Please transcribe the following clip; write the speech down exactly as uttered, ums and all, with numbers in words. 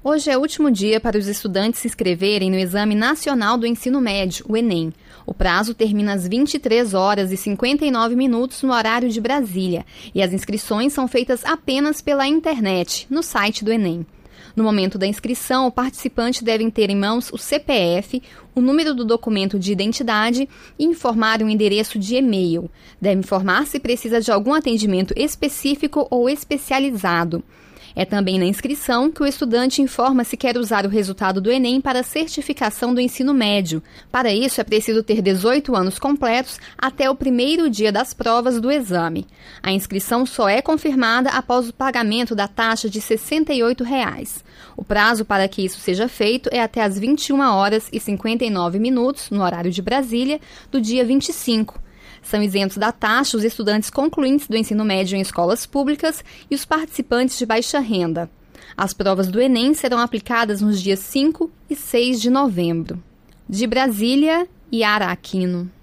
Hoje é o último dia para os estudantes se inscreverem no Exame Nacional do Ensino Médio, o Enem. O prazo termina às vinte e três horas e cinquenta e nove minutos no horário de Brasília e as inscrições são feitas apenas pela internet, no site do Enem. No momento da inscrição, o participante deve ter em mãos o C P F, o número do documento de identidade e informar um endereço de e-mail. Deve informar se precisa de algum atendimento específico ou especializado. É também na inscrição que o estudante informa se quer usar o resultado do Enem para a certificação do ensino médio. Para isso, é preciso ter dezoito anos completos até o primeiro dia das provas do exame. A inscrição só é confirmada após o pagamento da taxa de sessenta e oito reais. O prazo para que isso seja feito é até às vinte e uma horas e cinquenta e nove minutos, no horário de Brasília, do dia vinte e cinco. São isentos da taxa os estudantes concluintes do ensino médio em escolas públicas e os participantes de baixa renda. As provas do Enem serão aplicadas nos dias cinco e seis de novembro. De Brasília, Yara Aquino.